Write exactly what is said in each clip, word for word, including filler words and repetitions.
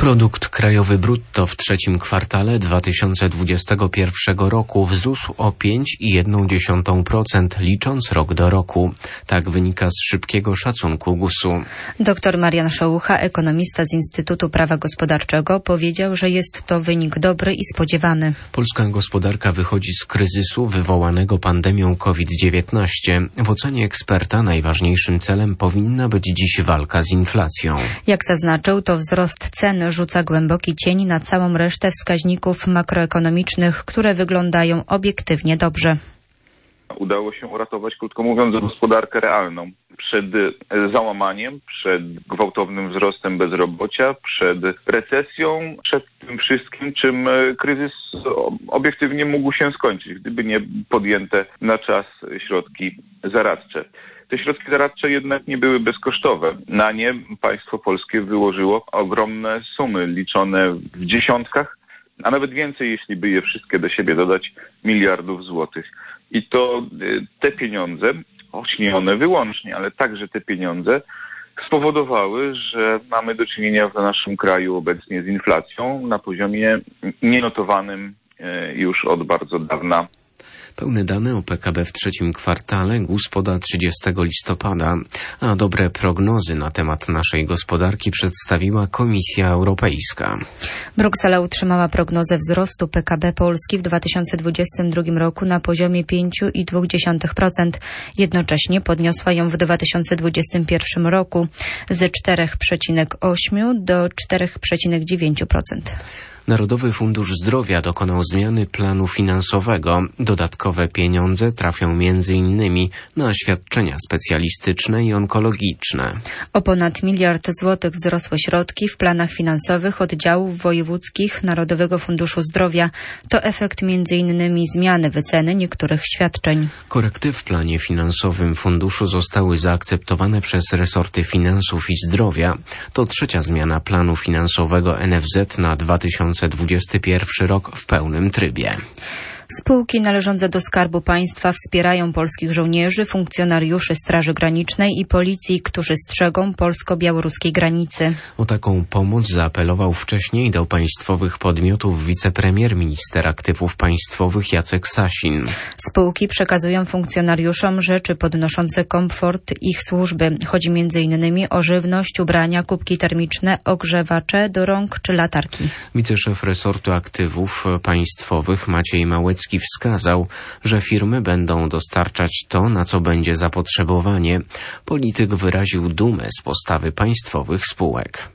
Produkt krajowy brutto w trzecim kwartale dwa tysiące dwudziestego pierwszego roku wzrósł o pięć przecinek jeden procent licząc rok do roku. Tak wynika z szybkiego szacunku gusu. Doktor Marian Szołucha, ekonomista z Instytutu Prawa Gospodarczego, powiedział, że jest to wynik dobry i spodziewany. Polska gospodarka wychodzi z kryzysu wywołanego pandemią kowid dziewiętnaście. W ocenie eksperta najważniejszym celem powinna być dziś walka z inflacją. Jak zaznaczył, to wzrost cen rzuca głęboki cień na całą resztę wskaźników makroekonomicznych, które wyglądają obiektywnie dobrze. Udało się uratować, krótko mówiąc, gospodarkę realną przed załamaniem, przed gwałtownym wzrostem bezrobocia, przed recesją, przed tym wszystkim, czym kryzys obiektywnie mógł się skończyć, gdyby nie podjęte na czas środki zaradcze. Te środki zaradcze jednak nie były bezkosztowe. Na nie państwo polskie wyłożyło ogromne sumy liczone w dziesiątkach, a nawet więcej, jeśli by je wszystkie do siebie dodać, miliardów złotych. I to te pieniądze, choć nie one wyłącznie, ale także te pieniądze spowodowały, że mamy do czynienia w naszym kraju obecnie z inflacją na poziomie nienotowanym już od bardzo dawna. Pełne dane o P K B w trzecim kwartale GUS poda trzydziestego listopada, a dobre prognozy na temat naszej gospodarki przedstawiła Komisja Europejska. Bruksela utrzymała prognozę wzrostu P K B Polski w dwa tysiące dwudziestym drugim roku na poziomie pięć przecinek dwa procent. Jednocześnie podniosła ją w dwa tysiące dwudziestym pierwszym roku ze cztery przecinek osiem do cztery przecinek dziewięć procent. Narodowy Fundusz Zdrowia dokonał zmiany planu finansowego. Dodatkowe pieniądze trafią między innymi na świadczenia specjalistyczne i onkologiczne. O ponad miliard złotych wzrosły środki w planach finansowych oddziałów wojewódzkich Narodowego Funduszu Zdrowia. To efekt między innymi zmiany wyceny niektórych świadczeń. Korekty w planie finansowym funduszu zostały zaakceptowane przez resorty finansów i zdrowia. To trzecia zmiana planu finansowego N F Z na dwa tysiące dwudziesty pierwszy rok w pełnym trybie. Spółki należące do Skarbu Państwa wspierają polskich żołnierzy, funkcjonariuszy Straży Granicznej i Policji, którzy strzegą polsko-białoruskiej granicy. O taką pomoc zaapelował wcześniej do państwowych podmiotów wicepremier minister aktywów państwowych Jacek Sasin. Spółki przekazują funkcjonariuszom rzeczy podnoszące komfort ich służby. Chodzi między innymi o żywność, ubrania, kubki termiczne, ogrzewacze do rąk czy latarki. Wiceszef resortu aktywów państwowych Maciej Małecki wskazał, że firmy będą dostarczać to, na co będzie zapotrzebowanie. Polityk wyraził dumę z postawy państwowych spółek.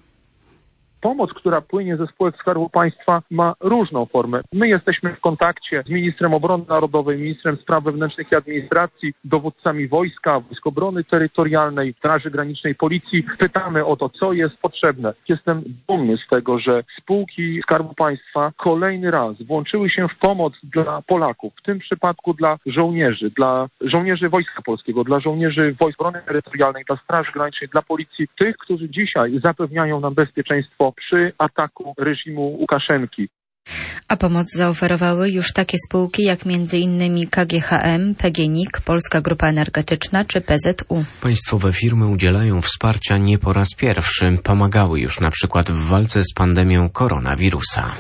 Pomoc, która płynie ze spółek Skarbu Państwa, ma różną formę. My jesteśmy w kontakcie z ministrem obrony narodowej, ministrem spraw wewnętrznych i administracji, dowódcami wojska, Wojsk Obrony Terytorialnej, Straży Granicznej, Policji. Pytamy o to, co jest potrzebne. Jestem dumny z tego, że spółki Skarbu Państwa kolejny raz włączyły się w pomoc dla Polaków, w tym przypadku dla żołnierzy, dla żołnierzy Wojska Polskiego, dla żołnierzy Wojsk Obrony Terytorialnej, dla Straży Granicznej, dla Policji, tych, którzy dzisiaj zapewniają nam bezpieczeństwo przy ataku reżimu Łukaszenki. A pomoc zaoferowały już takie spółki jak między innymi K G H M, P G N I K, Polska Grupa Energetyczna czy P Z U. Państwowe firmy udzielają wsparcia nie po raz pierwszy. Pomagały już na przykład w walce z pandemią koronawirusa.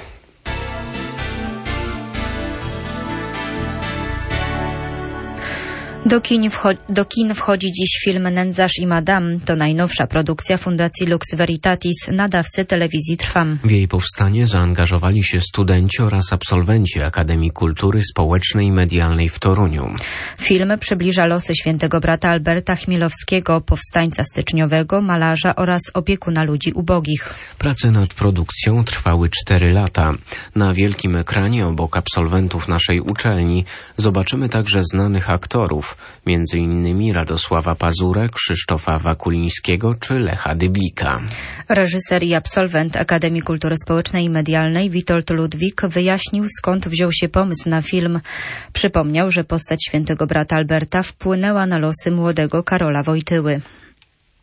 Do kin, wcho- do kin wchodzi dziś film Nędzarz i Madame. To najnowsza produkcja Fundacji Lux Veritatis, nadawcy telewizji Trwam. W jej powstanie zaangażowali się studenci oraz absolwenci Akademii Kultury Społecznej i Medialnej w Toruniu. Film przybliża losy świętego brata Alberta Chmielowskiego, powstańca styczniowego, malarza oraz opiekuna ludzi ubogich. Prace nad produkcją trwały cztery lata. Na wielkim ekranie obok absolwentów naszej uczelni zobaczymy także znanych aktorów, między innymi Radosława Pazurę, Krzysztofa Wakulińskiego czy Lecha Dyblika. Reżyser i absolwent Akademii Kultury Społecznej i Medialnej Witold Ludwik wyjaśnił, skąd wziął się pomysł na film. Przypomniał, że postać świętego brata Alberta wpłynęła na losy młodego Karola Wojtyły.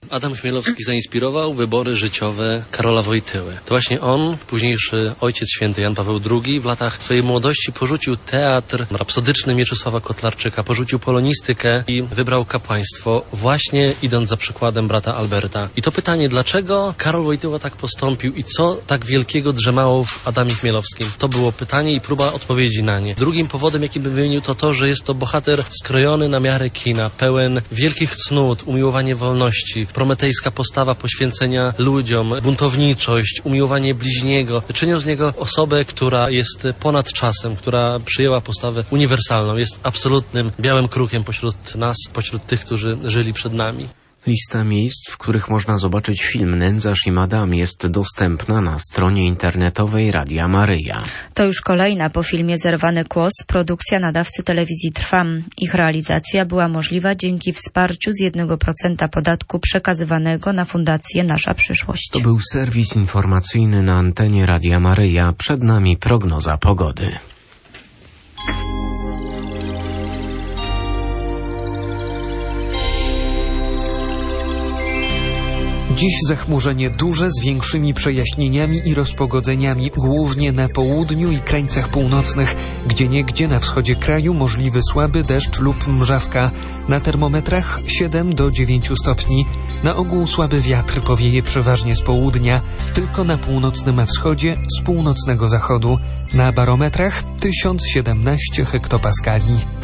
Adam Chmielowski zainspirował wybory życiowe Karola Wojtyły. To właśnie on, późniejszy Ojciec Święty Jan Paweł drugi, w latach swojej młodości porzucił teatr rapsodyczny Mieczysława Kotlarczyka, porzucił polonistykę i wybrał kapłaństwo, właśnie idąc za przykładem brata Alberta. I to pytanie, dlaczego Karol Wojtyła tak postąpił i co tak wielkiego drzemało w Adamie Chmielowskim? To było pytanie i próba odpowiedzi na nie. Drugim powodem, jaki bym wymienił, to to, że jest to bohater skrojony na miarę kina, pełen wielkich cnót, umiłowanie wolności, prometejska postawa poświęcenia ludziom, buntowniczość, umiłowanie bliźniego. Czynią z niego osobę, która jest ponad czasem, która przyjęła postawę uniwersalną, jest absolutnym białym krukiem pośród nas, pośród tych, którzy żyli przed nami. Lista miejsc, w których można zobaczyć film Nędzarz i Madame jest dostępna na stronie internetowej Radia Maryja. To już kolejna po filmie Zerwany Kłos produkcja nadawcy telewizji Trwam. Ich realizacja była możliwa dzięki wsparciu z jednego procenta podatku przekazywanego na Fundację Nasza Przyszłość. To był serwis informacyjny na antenie Radia Maryja. Przed nami prognoza pogody. Dziś zachmurzenie duże z większymi przejaśnieniami i rozpogodzeniami, głównie na południu i krańcach północnych. Gdzieniegdzie na wschodzie kraju możliwy słaby deszcz lub mrzawka. Na termometrach siedem do dziewięciu stopni. Na ogół słaby wiatr powieje przeważnie z południa, tylko na północnym wschodzie z północnego zachodu. Na barometrach tysiąc siedemnaście hektopaskali.